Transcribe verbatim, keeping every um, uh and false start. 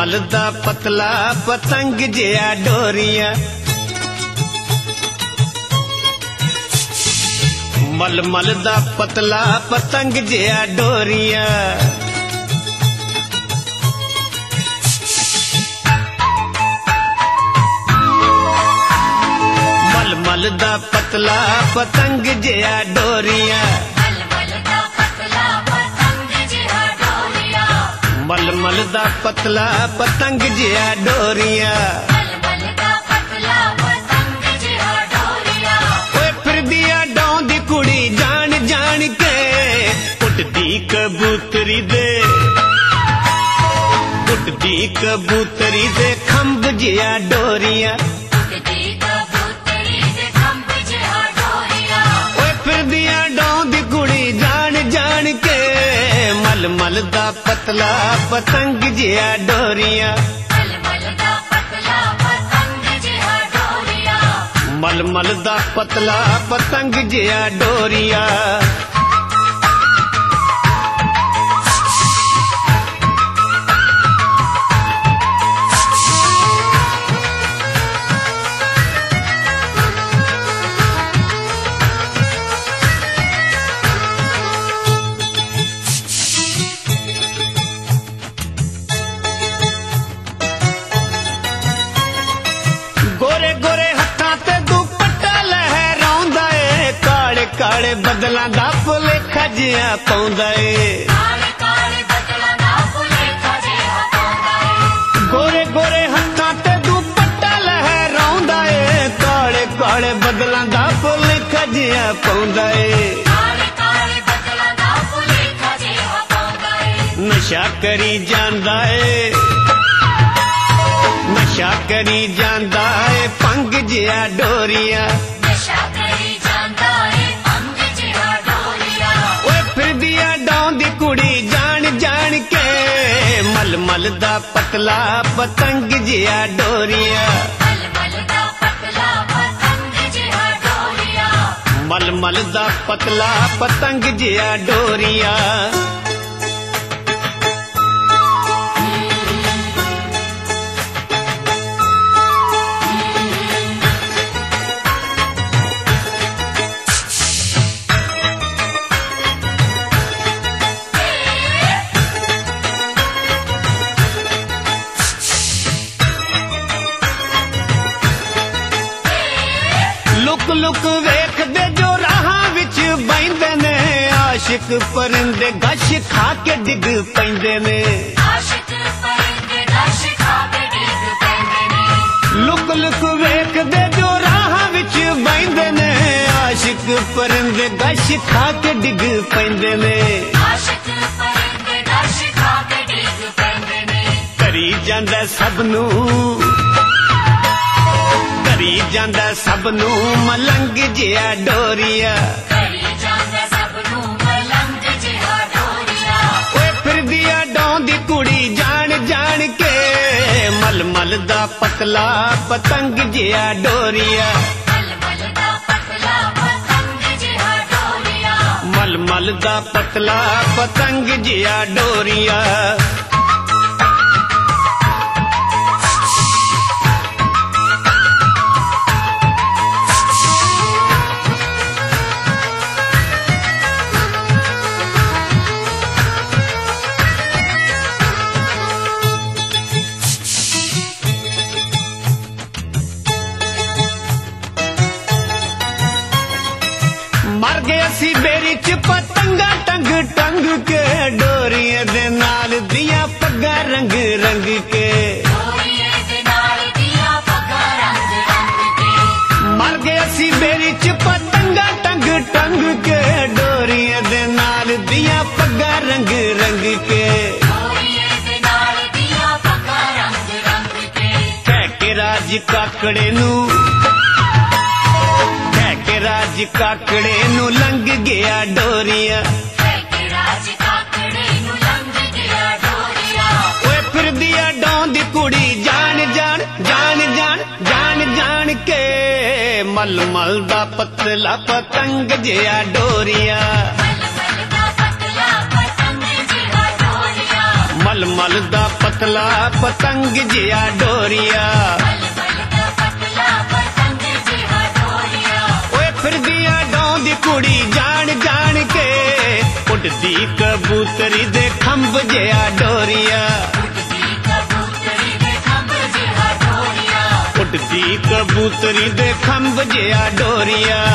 मल दा पतला पतंग जिया डोरिया मल मल दा पतला पतंग जिया डोरिया मल मल दा पतला पतंग जिया डोरिया मल मल दा पतला पतंग जिया डोरिया ओए फिरदिया डौंदी कुड़ी जान जान के उड़दी कबूतरी दे उड़दी कबूतरी दे खंभ जिया डोरिया ओए फिरदिया डौंदी कुड़ी जान जान के मल मल दा पतला पतंग जिया डोरिया मल मल दा पतला पतंग जिया डोरिया गोरे गोरे हत्थां ते दुपट्टा लहराउंदा ए काले काले बदलां दा भुलेखा जिहा पाउंदा ए गोरे गोरे हत्थां ते दुपट्टा लहराउंदा ए काले काले बदलां दा भुलेखा जिहा पाउंदा ए नशा करी जांदा ए नशा करी जांदा है पंग जिया डोरिया ओए फिरदिया डौंदी कुड़ी जान जान के मल मल दा पतला पतंग जिया डोरिया मल मल दा पतला पतंग जिया डोरिया लुक लुक वेखदे जो राहां विच बैंदे ने आशिक परिंदे गश खा के डिग पैंदे ने लुक लुक वेखदे जो राहां विच बैंदे ने आशिक परिंदे गश खा के डिग पैंदे ने करी जांदा सबनू करी जांदा सबनू मलंग जिया डोरिया ओए फिरदिया डौंदी कुड़ी जान जान के मल मल दा पतला पतंग जिया डोरिया मल मल दा पतला पतंग जिया डोरिया मर गए सी बेरी च पतंगा टंग टंग के डोरिया दे नाल दिया पग्गा रंग रंग के मर गए सी बेरी च पतंगा टंग टंग के डोरिया दे नाल दिया पग्गा रंग रंग के कह के राज काकड़े नू राज काकड़े नू लंघ गया डोरिया ओए फिरदिया डौंदी कुड़ी जान जान जान जान जान जान के मल मल दा पतला पतंग जिया डोरिया ਮਲ ਦਾ ਪਤਲਾ ਪਤੰਗ ਜਿਹਾ ਡੋਰੀਆ ਓਏ ਫਿਰਦੀਆਂ ਡਾਉਂਦੀ ਕੁੜੀ ਜਾਣ ਜਾਣ ਕੇ ਉੱਡਦੀ ਕਬੂਤਰੀ ਦੇ ਖੰਭ ਜਿਹਾ ਡੋਰੀਆ ਉੱਡਦੀ ਕਬੂਤਰੀ ਦੇ ਖੰਭ ਜਿਹਾ ਡੋਰੀਆ